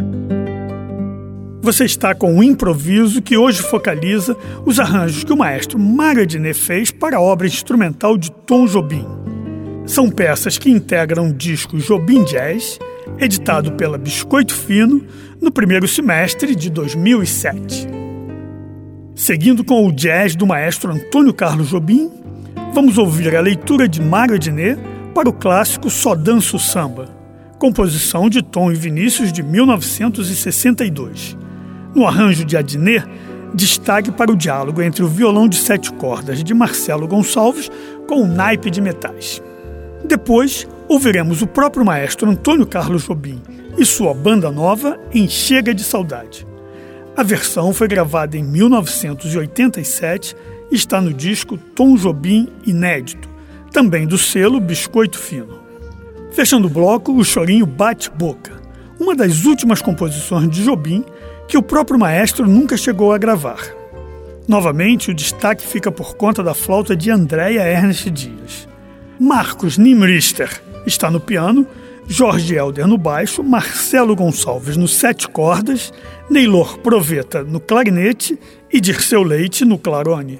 Você está com um improviso que hoje focaliza os arranjos que o maestro Mário Adnet fez para a obra instrumental de Tom Jobim. São peças que integram o disco Jobim Jazz, editado pela Biscoito Fino no primeiro semestre de 2007. Seguindo com o jazz do maestro Antônio Carlos Jobim, vamos ouvir a leitura de Mário Adnet para o clássico Só Danço Samba, composição de Tom e Vinícius de 1962. No arranjo de Adnet, destaque para o diálogo entre o violão de 7 cordas de Marcelo Gonçalves com o naipe de metais. Depois, ouviremos o próprio maestro Antônio Carlos Jobim e sua banda nova em Chega de Saudade. A versão foi gravada em 1987 e está no disco Tom Jobim Inédito, também do selo Biscoito Fino. Fechando o bloco, o chorinho Bate-Boca, uma das últimas composições de Jobim que o próprio maestro nunca chegou a gravar. Novamente, o destaque fica por conta da flauta de Andréia Ernest Dias. Marcos Nimrister está no piano, Jorge Helder no baixo, Marcelo Gonçalves no 7 cordas, Neylor Proveta no clarinete e Dirceu Leite no clarone.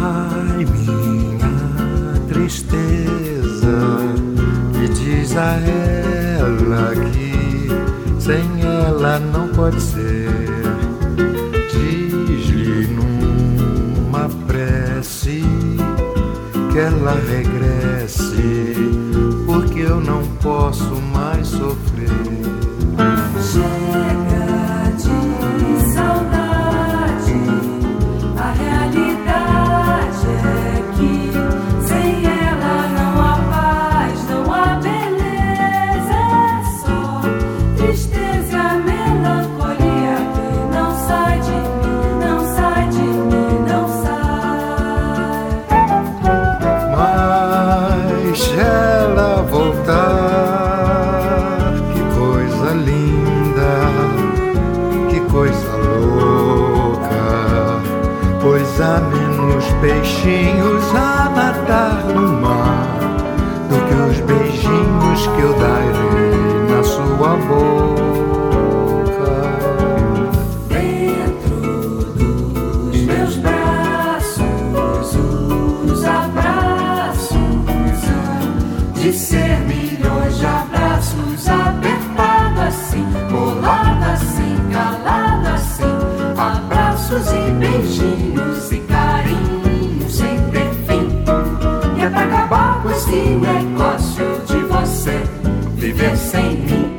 Ai, minha tristeza, e diz a ela que sem ela não pode ser. Diz-lhe numa prece que ela regresse, porque eu não posso mais sofrer. Chega de saudade, a realidade é que sem ela não há paz, não há beleza, é só tristeza e a melancolia que não sai de mim, não sai de mim, não sai. Mas ela voltar, coisa louca, pois há menos peixinhos a nadar no mar do que os beijinhos que eu darei na sua boca. Dentro dos meus braços, os abraços de ser milhões de abraços, apertado assim, colado assim, calado assim, abraços e beijinhos e carinhos sem ter fim. E é pra acabar com esse negócio de você viver sem mim.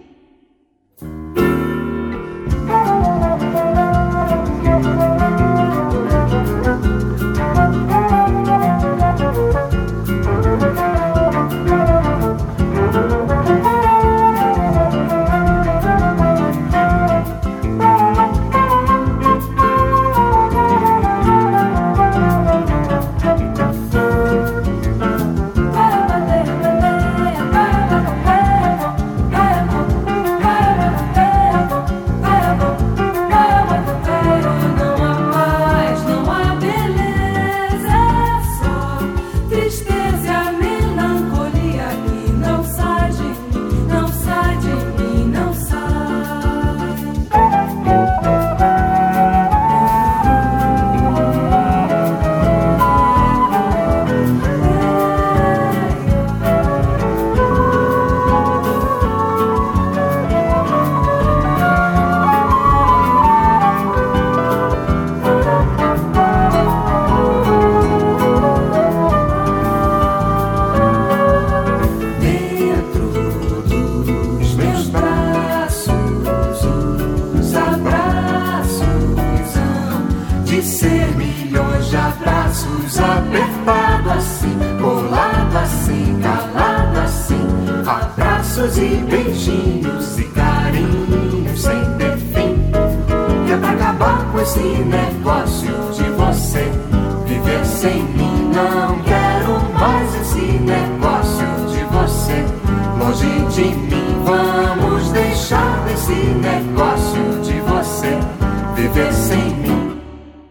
E beijinhos e carinhos sem ter fim. E é pra acabar com esse negócio de você viver sem mim. Não quero mais esse negócio de você longe de mim. Vamos deixar desse negócio de você viver sem mim.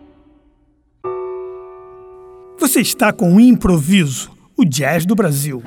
Você está com o Improviso, o jazz do Brasil.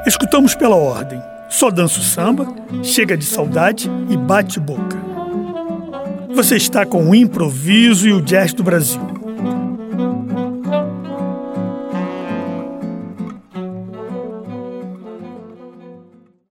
Escutamos pela ordem Só Danço Samba, Chega de Saudade e Bate Boca. Você está com o improviso e o jazz do Brasil.